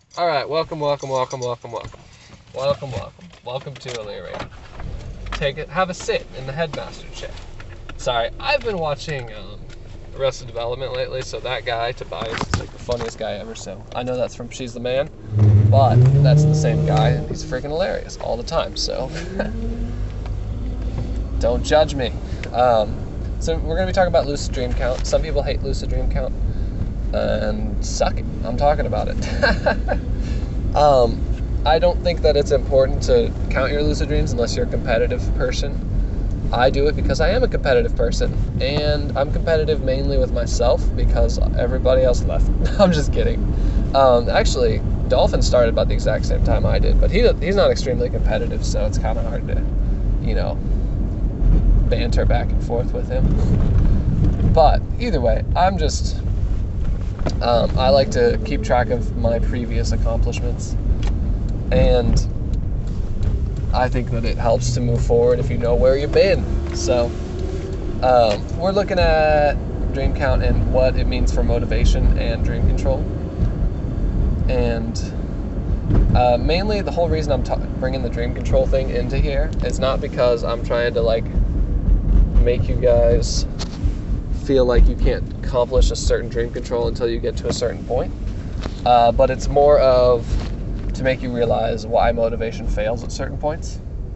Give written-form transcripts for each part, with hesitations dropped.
Alright, welcome to Illyria. Have a sit in the headmaster chair. Sorry, I've been watching Arrested Development lately, so that guy, Tobias, is like the funniest guy ever, so I know that's from She's the Man, but that's the same guy, and he's freaking hilarious all the time, so don't judge me. So we're going to be talking about lucid dream count. Some people hate lucid dream count, and suck it. I'm talking about it. I don't think that it's important to count your lucid dreams unless you're a competitive person. I do it because I am a competitive person, and I'm competitive mainly with myself because everybody else left. I'm just kidding. Actually, Dolphin started about the exact same time I did, but he's not extremely competitive, so it's kind of hard to, banter back and forth with him. But either way, I like to keep track of my previous accomplishments, and I think that it helps to move forward if you know where you've been. So we're looking at dream count and what it means for motivation and dream control. And mainly the whole reason I'm bringing the dream control thing into here is not because I'm trying to make you guys feel like you can't accomplish a certain dream control until you get to a certain point, but it's more of to make you realize why motivation fails at certain points.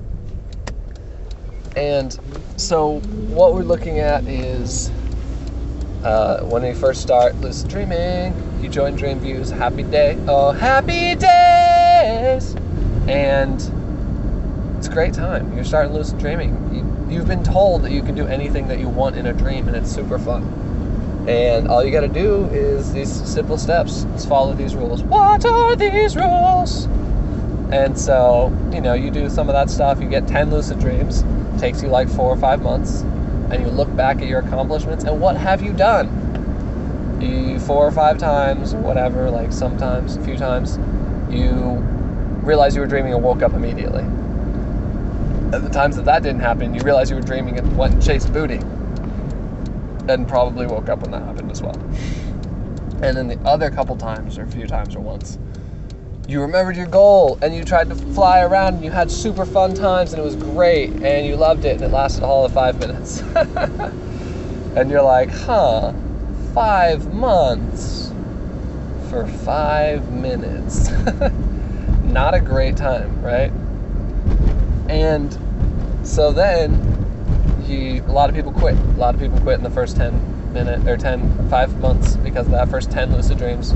And so what we're looking at is when we first start lucid dreaming, you join Dreamview's happy day. Oh, happy days! And it's a great time. You're starting lucid dreaming. You've been told that you can do anything that you want in a dream, and it's super fun. And all you got to do is these simple steps. Just follow these rules. What are these rules? And so, you do some of that stuff. You get 10 lucid dreams. It takes you 4 or 5 months. And you look back at your accomplishments, and what have you done? 4 or 5 times, whatever, sometimes, a few times, you realize you were dreaming and woke up immediately. At the times that didn't happen, you realized you were dreaming and went and chased booty. And probably woke up when that happened as well. And then the other couple times, or a few times, or once, you remembered your goal, and you tried to fly around, and you had super fun times, and it was great, and you loved it, and it lasted all of 5 minutes. And you're like, 5 months for 5 minutes. Not a great time, right? And so then a lot of people quit. A lot of people quit in the first 5 months because of that first 10 lucid dreams.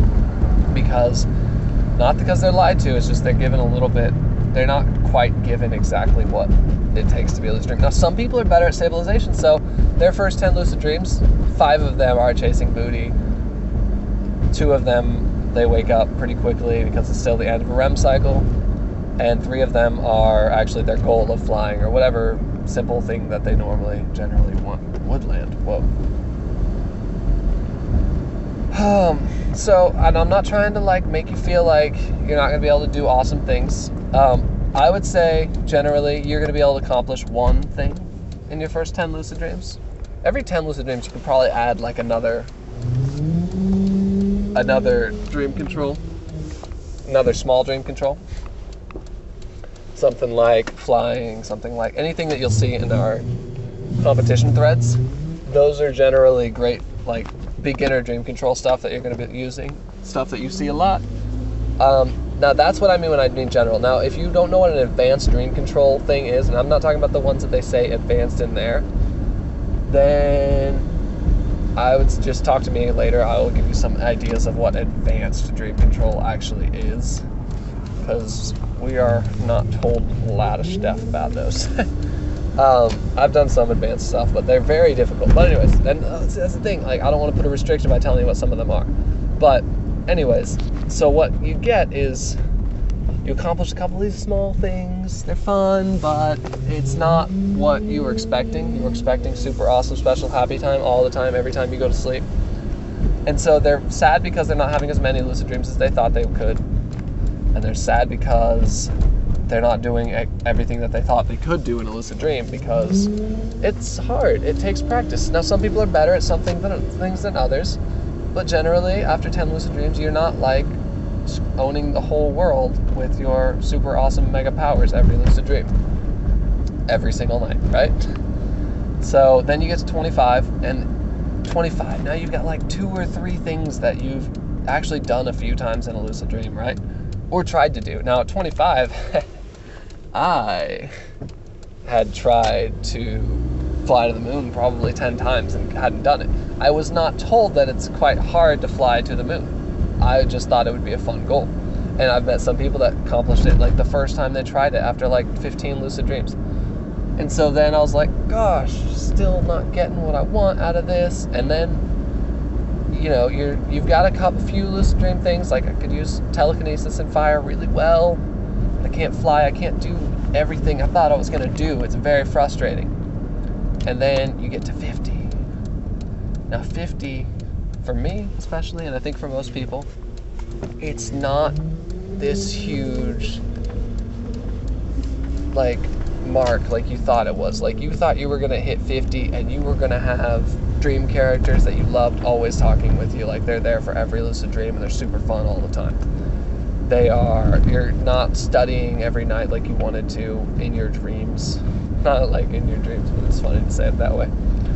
Not because they're lied to, it's just they're given a little bit, they're not quite given exactly what it takes to be a lucid dream. Now, some people are better at stabilization, so their first 10 lucid dreams, 5 of them are chasing booty. 2 of them, they wake up pretty quickly because it's still the end of a REM cycle. And 3 of them are actually their goal of flying or whatever simple thing that they generally want would land. Whoa. And I'm not trying to make you feel like you're not going to be able to do awesome things. I would say generally you're going to be able to accomplish one thing in your first 10 lucid dreams. Every 10 lucid dreams you could probably add another dream control, another small dream control. Something like flying, something like anything that you'll see in our competition threads. Those are generally great, beginner dream control stuff that you're going to be using, stuff that you see a lot. Now, that's what I mean when I mean general. Now, if you don't know what an advanced dream control thing is, and I'm not talking about the ones that they say advanced in there, then I would just talk to me later. I will give you some ideas of what advanced dream control actually is, because we are not told a lot of stuff about those. I've done some advanced stuff, but they're very difficult. But anyways, and that's the thing. I don't want to put a restriction by telling you what some of them are. But anyways, so what you get is you accomplish a couple of these small things. They're fun, but it's not what you were expecting. You were expecting super awesome, special, happy time all the time, every time you go to sleep. And so they're sad because they're not having as many lucid dreams as they thought they could. And they're sad because they're not doing everything that they thought they could do in a lucid dream because it's hard. It takes practice. Now, some people are better at some things than others, but generally, after 10 lucid dreams, you're not owning the whole world with your super awesome mega powers every lucid dream. Every single night, right? So then you get to 25, and 25, now you've got like 2 or 3 things that you've actually done a few times in a lucid dream, right? Or tried to do. Now at 25, I had tried to fly to the moon probably 10 times and hadn't done it. I was not told that it's quite hard to fly to the moon. I just thought it would be a fun goal. And I've met some people that accomplished it like the first time they tried it after like 15 lucid dreams. And so then I was like, gosh, still not getting what I want out of this. And then, you know, you've got a few lucid dream things, like I could use telekinesis and fire really well. I can't fly, I can't do everything I thought I was going to do. It's very frustrating. And then you get to 50. Now 50, for me especially, and I think for most people, it's not this huge, like, mark like you thought it was. Like, you thought you were going to hit 50 and you were going to have dream characters that you loved always talking with you. Like, they're there for every lucid dream and they're super fun all the time. You're not studying every night like you wanted to in your dreams. Not like in your dreams, but it's funny to say it that way.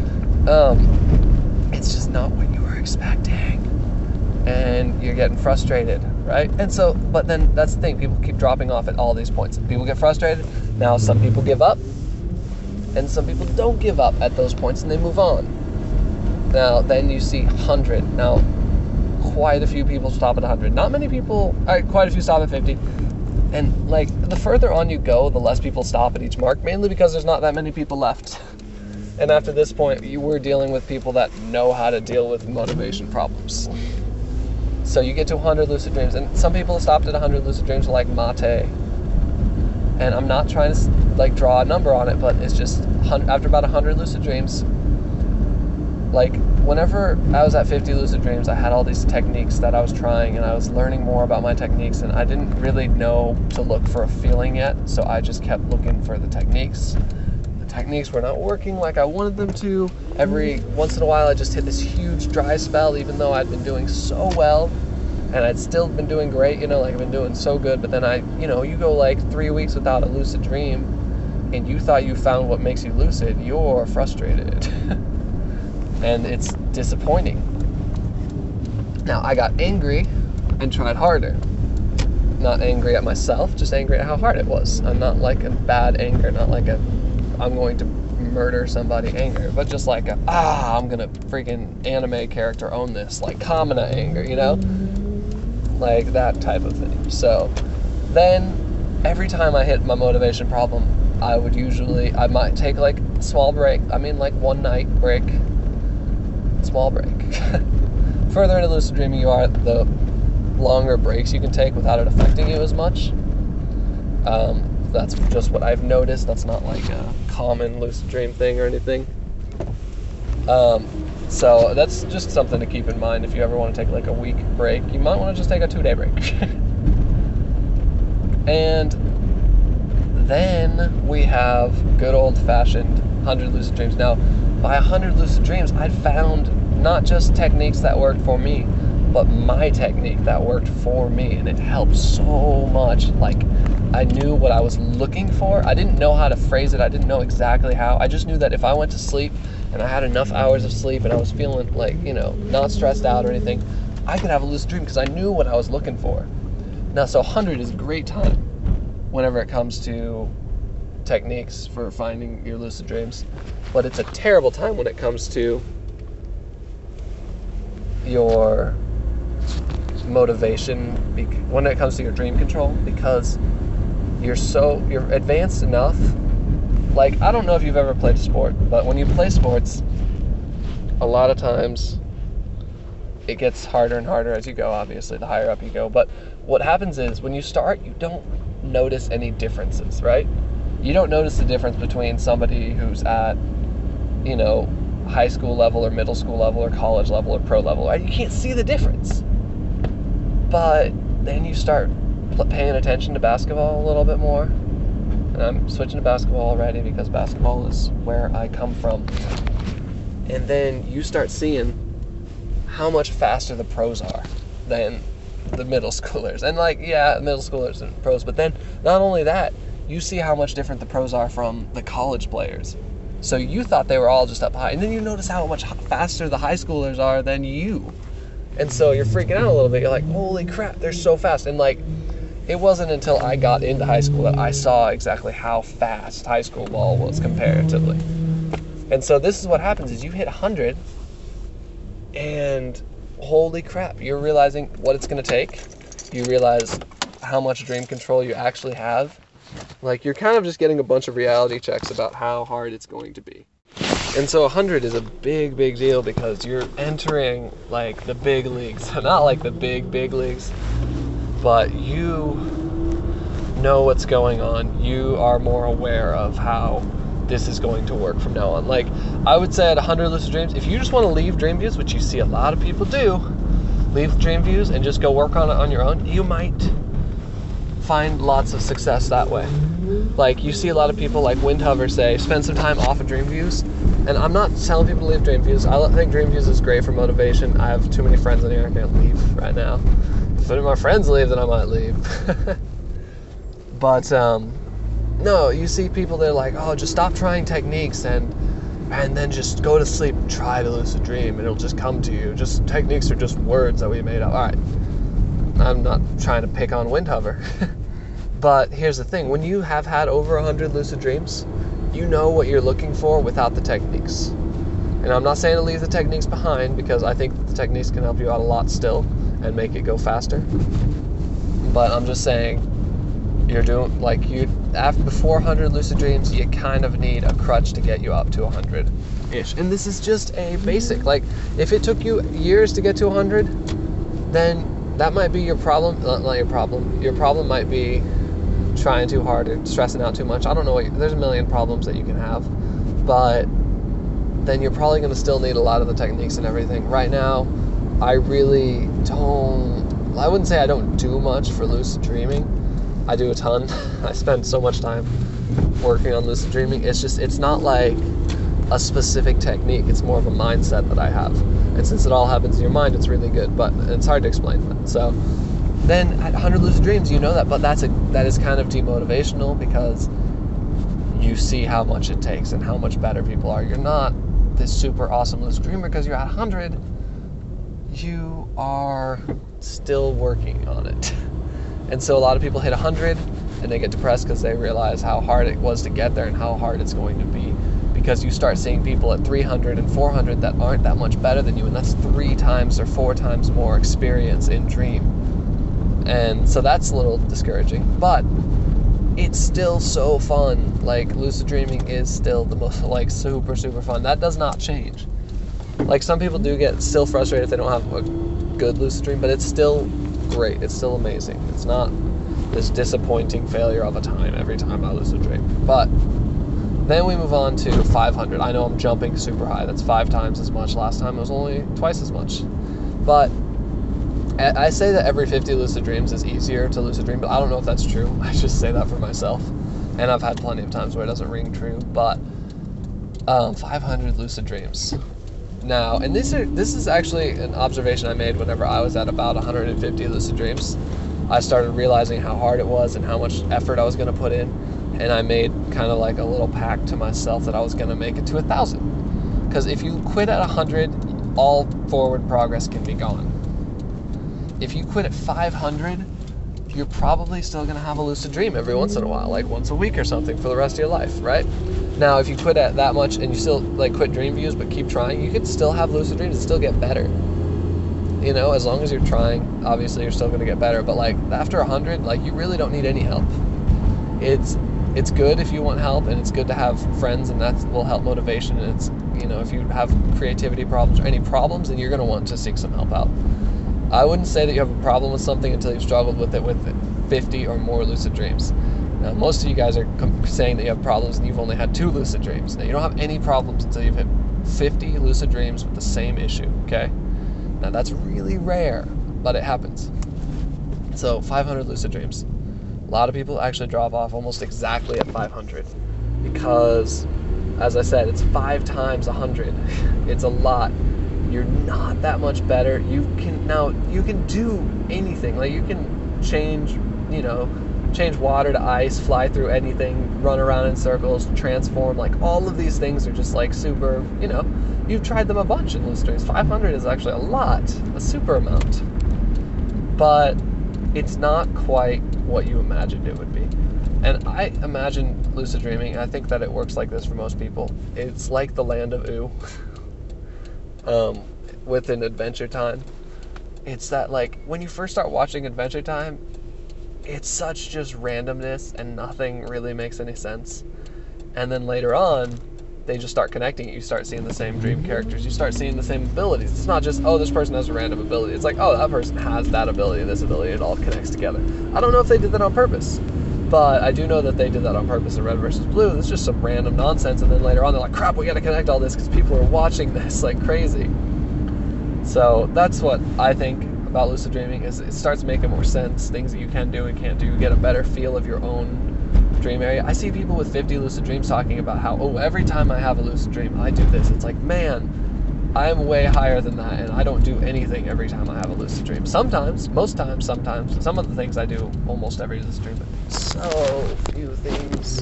It's just not what you were expecting. And you're getting frustrated, right? And so, but then that's the thing, people keep dropping off at all these points. People get frustrated. Now some people give up, and some people don't give up at those points and they move on. Now, then you see 100. Now, quite a few people stop at 100. Not many people, quite a few stop at 50. And like, the further on you go, the less people stop at each mark, mainly because there's not that many people left. And after this point, you were dealing with people that know how to deal with motivation problems. So you get to 100 lucid dreams, and some people have stopped at 100 lucid dreams, like Mate. And I'm not trying to like draw a number on it, but it's just after about 100 lucid dreams, like whenever I was at 50 lucid dreams, I had all these techniques that I was trying, and I was learning more about my techniques, and I didn't really know to look for a feeling yet, so I just kept looking for the techniques. The techniques were not working like I wanted them to. Every once in a while, I just hit this huge dry spell, even though I'd been doing so well, and I'd still been doing great, you know, like I've been doing so good, but then you go like 3 weeks without a lucid dream, and you thought you found what makes you lucid, you're frustrated. And it's disappointing. Now, I got angry and tried harder. Not angry at myself, just angry at how hard it was. I'm not like a bad anger, not like I'm going to murder somebody anger, but just like I'm gonna freaking anime character own this, like Kamina anger, you know? Like that type of thing. So then every time I hit my motivation problem, I might take like a small break. I mean, like 1 night break. Small break. Further into lucid dreaming you are, the longer breaks you can take without it affecting you as much. That's just what I've noticed. That's not like a common lucid dream thing or anything. So that's just something to keep in mind if you ever want to take like a week break. You might want to just take a 2-day break. And then we have good old-fashioned 100 lucid dreams. Now, by 100 lucid dreams, I'd found not just techniques that worked for me, but my technique that worked for me, and it helped so much. Like, I knew what I was looking for. I didn't know how to phrase it. I didn't know exactly how. I just knew that if I went to sleep and I had enough hours of sleep and I was feeling like, not stressed out or anything, I could have a lucid dream because I knew what I was looking for. Now, so 100 is a great time whenever it comes to techniques for finding your lucid dreams, but it's a terrible time when it comes to your motivation, when it comes to your dream control, because you're advanced enough. Like, I don't know if you've ever played a sport, but when you play sports, a lot of times it gets harder and harder as you go, obviously, the higher up you go. But what happens is when you start, you don't notice any differences, right? You don't notice the difference between somebody who's at, high school level or middle school level or college level or pro level, right? You can't see the difference. But then you start paying attention to basketball a little bit more. And I'm switching to basketball already because basketball is where I come from. And then you start seeing how much faster the pros are than the middle schoolers. And like, yeah, middle schoolers and pros, but then not only that, you see how much different the pros are from the college players. So you thought they were all just up high, and then you notice how much faster the high schoolers are than you. And so you're freaking out a little bit. You're like, holy crap, they're so fast. And like, it wasn't until I got into high school that I saw exactly how fast high school ball was comparatively. And so this is what happens is you hit 100, and holy crap, you're realizing what it's going to take. You realize how much dream control you actually have. Like, you're kind of just getting a bunch of reality checks about how hard it's going to be. And so 100 is a big, big deal because you're entering, like, the big leagues. Not like the big, big leagues, but you know what's going on. You are more aware of how this is going to work from now on. Like, I would say at 100 lucid dreams, if you just want to leave Dreamviews, which you see a lot of people do, leave Dreamviews and just go work on it on your own, you might find lots of success that way. Like, you see a lot of people like Windhover say, spend some time off of Dreamviews. And I'm not telling people to leave Dreamviews. I think Dreamviews is great for motivation. I have too many friends in here, I can't leave right now. If any of my friends leave, then I might leave. But no, you see people, they're like, oh, just stop trying techniques and then just go to sleep and try to lucid dream and it'll just come to you. Just techniques are just words that we made up. All right, I'm not trying to pick on Windhover. But here's the thing, when you have had over 100 lucid dreams, you know what you're looking for without the techniques. And I'm not saying to leave the techniques behind, because I think the techniques can help you out a lot still and make it go faster. But I'm just saying, you're doing, like, before 100 lucid dreams, you kind of need a crutch to get you up to 100-ish. And this is just a basic. Like, if it took you years to get to 100, then that might be your problem. Not your problem. Your problem might be trying too hard or stressing out too much. I don't know. There's a million problems that you can have. But then you're probably going to still need a lot of the techniques and everything. Right now, I really I wouldn't say I don't do much for lucid dreaming. I do a ton. I spend so much time working on lucid dreaming. It's not like a specific technique. It's more of a mindset that I have. And since it all happens in your mind, it's really good, but it's hard to explain that. So then at 100 lucid dreams, you know that, but that is kind of demotivational because you see how much it takes and how much better people are. You're not this super awesome lucid dreamer because you're at 100. You are still working on it. And so a lot of people hit 100 and they get depressed because they realize how hard it was to get there and how hard it's going to be, because you start seeing people at 300 and 400 that aren't that much better than you, and that's 3 times or 4 times more experience in dream. And so that's a little discouraging, but it's still so fun. Like, lucid dreaming is still the most, like, super, super fun. That does not change. Like, some people do get still frustrated if they don't have a good lucid dream, but it's still great. It's still amazing. It's not this disappointing failure of a time every time I lucid dream. But then we move on to 500. I know I'm jumping super high. That's 5 times as much. Last time it was only twice as much. But I say that every 50 lucid dreams is easier to lucid dream, but I don't know if that's true. I just say that for myself. And I've had plenty of times where it doesn't ring true. But 500 lucid dreams. Now, and this is actually an observation I made whenever I was at about 150 lucid dreams. I started realizing how hard it was and how much effort I was going to put in, and I made kind of like a little pact to myself that I was going to make it to 1,000. Because if you quit at 100, all forward progress can be gone. If you quit at 500, you're probably still going to have a lucid dream every once in a while, like once a week or something for the rest of your life, right? Now, if you quit at that much and you still like quit Dreamviews but keep trying, you could still have lucid dreams and still get better. You know, as long as you're trying, obviously you're still going to get better. But like after 100, like you really don't need any help. It's good if you want help, and it's good to have friends, and that will help motivation. And it's, you know, if you have creativity problems or any problems, then you're going to want to seek some help out. I wouldn't say that you have a problem with something until you've struggled with it with 50 or more lucid dreams. Now, most of you guys are saying that you have problems and you've only had 2 lucid dreams. Now, you don't have any problems until you've had 50 lucid dreams with the same issue, okay? Now, that's really rare, but it happens. So, 500 lucid dreams. A lot of people actually drop off almost exactly at 500 because, as I said, it's 5 times 100. It's a lot. you're not that much better. You can do anything. Like, you can change water to ice, fly through anything, run around in circles, transform. Like, all of these things are just like super, you've tried them a bunch in lucid dreams. 500 is actually a super amount. But it's not quite what you imagined it would be. And I imagine lucid dreaming, I think that it works like this for most people. It's like the land of ooh. With an Adventure Time. It's that, like, when you first start watching Adventure Time, it's such just randomness and nothing really makes any sense. And then later on, they just start connecting it. You start seeing the same dream characters. You start seeing the same abilities. It's not just, oh, this person has a random ability. It's like, oh, that person has that ability, this ability. It all connects together. I don't know if they did that on purpose, but I do know that they did that on purpose in Red vs. Blue. It's just some random nonsense. And then later on, they're like, crap, we got to connect all this because people are watching this like crazy. So that's what I think about lucid dreaming, is it starts making more sense. Things that you can do and can't do. You get a better feel of your own dream area. I see people with 50 lucid dreams talking about how, oh, every time I have a lucid dream, I do this. It's like, man, I'm way higher than that, and I don't do anything every time I have a lucid dream. Sometimes, most times, sometimes. Some of the things I do almost every lucid dream, but so few things.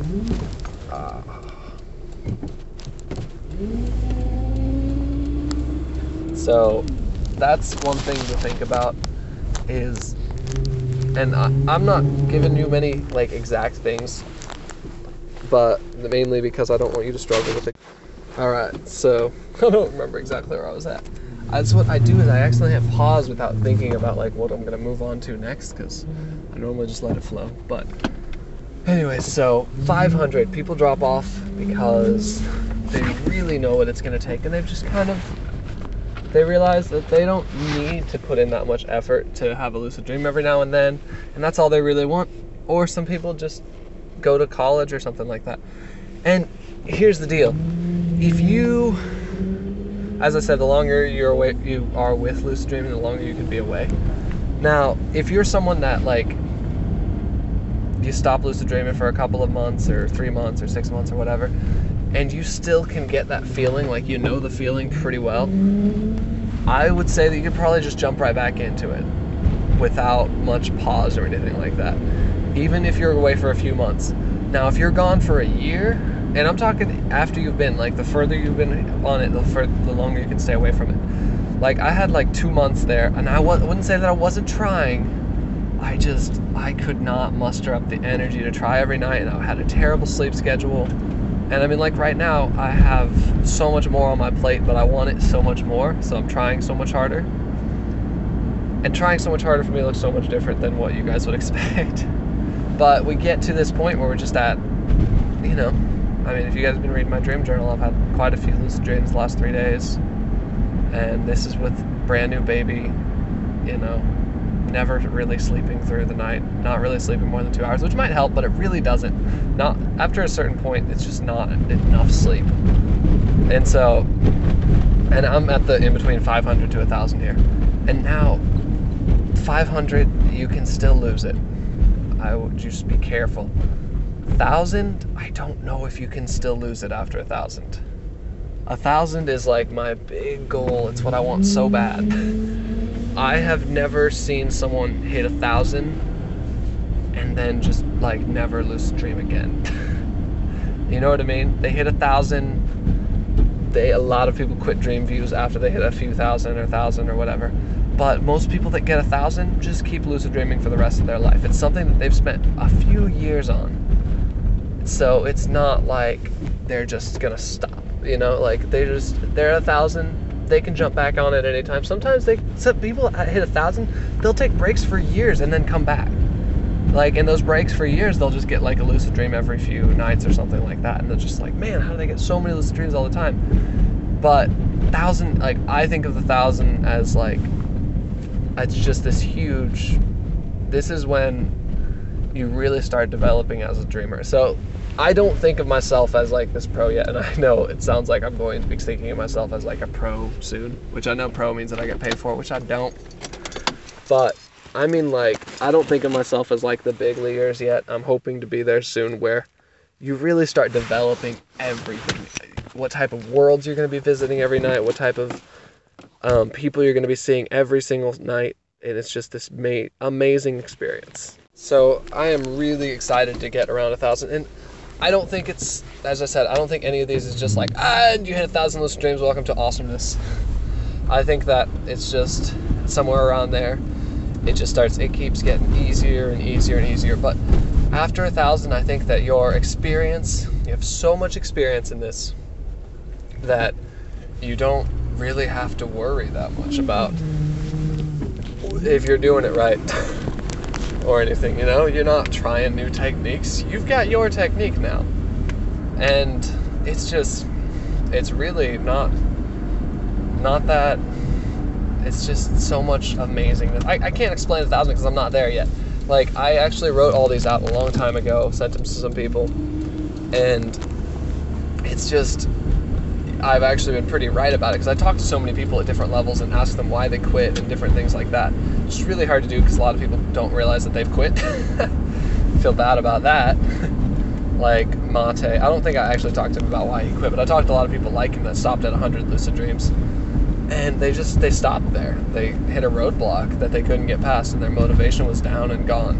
So that's one thing to think about is, and I'm not giving you many like exact things, but mainly because I don't want you to struggle with it. Alright, so I don't remember exactly where I was at. That's what I do, is I accidentally have pause without thinking about like what I'm gonna move on to next, because I normally just let it flow. But anyway, so 500 people drop off because they really know what it's gonna take, and they've just they realize that they don't need to put in that much effort to have a lucid dream every now and then, and that's all they really want. Or some people just go to college or something like that. And here's the deal. If you, as I said, the longer you are with lucid dreaming, the longer you can be away. Now, if you're someone that, like, you stop lucid dreaming for a couple of months or 3 months or 6 months or whatever, and you still can get that feeling, like you know the feeling pretty well, I would say that you could probably just jump right back into it without much pause or anything like that, even if you're away for a few months. Now, if you're gone for a year, and I'm talking after you've been, like, the further you've been on it, the longer you can stay away from it. Like, I had like 2 months there, and I wouldn't say that I wasn't trying. I could not muster up the energy to try every night, and I had a terrible sleep schedule. And I mean, like, right now, I have so much more on my plate, but I want it so much more, so I'm trying so much harder. And trying so much harder for me looks so much different than what you guys would expect. But we get to this point where we're just at, I mean, if you guys have been reading my dream journal, I've had quite a few lucid dreams the last 3 days. And this is with brand new baby, never really sleeping through the night, not really sleeping more than 2 hours, which might help, but it really doesn't. Not after a certain point, it's just not enough sleep. And so, and I'm at the in between 500 to 1,000 here. And now 500, you can still lose it. I would just be careful. 1,000, I don't know if you can still lose it after 1,000. 1,000 is like my big goal. It's what I want so bad. I have never seen someone hit 1,000 and then just like never lucid dream again. You know what I mean? They hit 1,000. A lot of people quit Dreamviews after they hit a few thousand or 1,000 or whatever. But most people that get 1,000 just keep lucid dreaming for the rest of their life. It's something that they've spent a few years on. So it's not like they're just gonna stop. Like they're at 1,000. They can jump back on it anytime. Sometimes some people hit 1,000, they'll take breaks for years and then come back. Like in those breaks for years, they'll just get like a lucid dream every few nights or something like that. And they're just like, man, how do they get so many lucid dreams all the time? But 1,000, like I think of the 1,000 as like, it's just this huge, this is when you really start developing as a dreamer. So I don't think of myself as like this pro yet, and I know it sounds like I'm going to be thinking of myself as like a pro soon, which I know pro means that I get paid for, which I don't. But I mean, like, I don't think of myself as like the big leaguers yet. I'm hoping to be there soon, where you really start developing everything. What type of worlds you're going to be visiting every night, what type of people you're going to be seeing every single night, and it's just this amazing experience. So I am really excited to get around 1,000, and I don't think it's, as I said, I don't think any of these is just like, you hit 1,000 lucid dreams, welcome to awesomeness. I think that it's just somewhere around there. It keeps getting easier and easier and easier. But after 1,000, I think that you have so much experience in this that you don't really have to worry that much about if you're doing it right or anything, You're not trying new techniques. You've got your technique now. And it's really not that, it's just so much amazingness. I can't explain 1,000 because I'm not there yet. Like, I actually wrote all these out a long time ago, sent them to some people, and it's just, I've actually been pretty right about it because I talked to so many people at different levels and asked them why they quit and different things like that. It's really hard to do because a lot of people don't realize that they've quit. Feel bad about that. Like Mate, I don't think I actually talked to him about why he quit, but I talked to a lot of people like him that stopped at 100 lucid dreams, and they stopped there. They hit a roadblock that they couldn't get past, and their motivation was down and gone.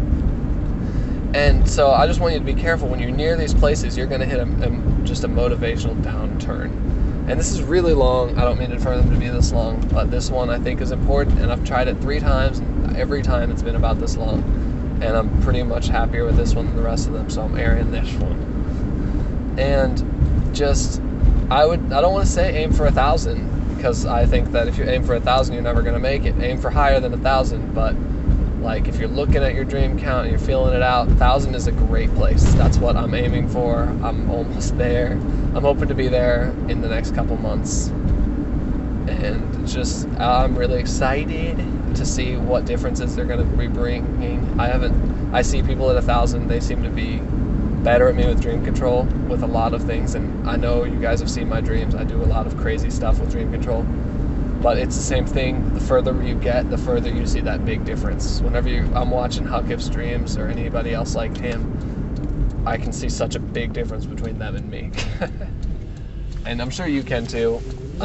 And so I just want you to be careful when you're near these places. You're going to hit just a motivational downturn. And this is really long. I don't mean it for them to be this long, but this one I think is important, and I've tried it 3 times, and every time it's been about this long. And I'm pretty much happier with this one than the rest of them, so I'm airing this one. And just, I don't want to say aim for 1,000, because I think that if you aim for 1,000, you're never going to make it. Aim for higher than 1,000, but like if you're looking at your dream count and you're feeling it out, 1,000 is a great place. That's what I'm aiming for. I'm almost there. I'm hoping to be there in the next couple months. And just, I'm really excited to see what differences they're going to be bringing. I see people at 1,000, they seem to be better at me with dream control, with a lot of things, and I know you guys have seen my dreams. I do a lot of crazy stuff with dream control, but it's the same thing. The further you get, the further you see that big difference. Whenever I'm watching Huckif's dreams or anybody else like him, I can see such a big difference between them and me. And I'm sure you can too.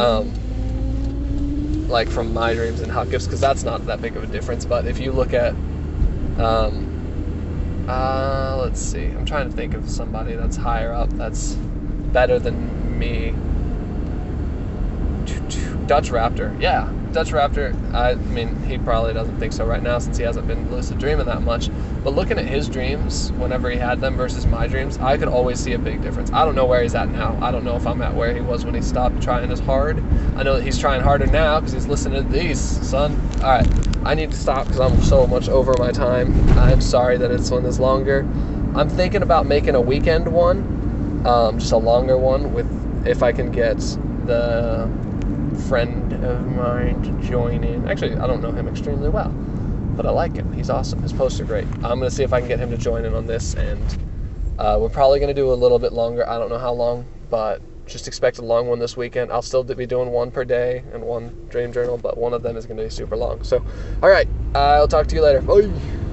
Like from my dreams and Huckif's, because that's not that big of a difference. But if you look at, let's see, I'm trying to think of somebody that's higher up, that's better than me. Dutch Raptor, yeah, Dutch Raptor. I mean, he probably doesn't think so right now since he hasn't been lucid dreaming that much. But looking at his dreams, whenever he had them versus my dreams, I could always see a big difference. I don't know where he's at now. I don't know if I'm at where he was when he stopped trying as hard. I know that he's trying harder now because he's listening to these, son. All right, I need to stop because I'm so much over my time. I'm sorry that this one is longer. I'm thinking about making a weekend one, just a longer one, with if I can get the friend of mine to join in. Actually, I don't know him extremely well, but I like him. He's awesome. His posts are great. I'm going to see if I can get him to join in on this, and we're probably going to do a little bit longer. I don't know how long, but just expect a long one this weekend. I'll still be doing one per day and one dream journal, but one of them is going to be super long. So, all right, I'll talk to you later. Bye.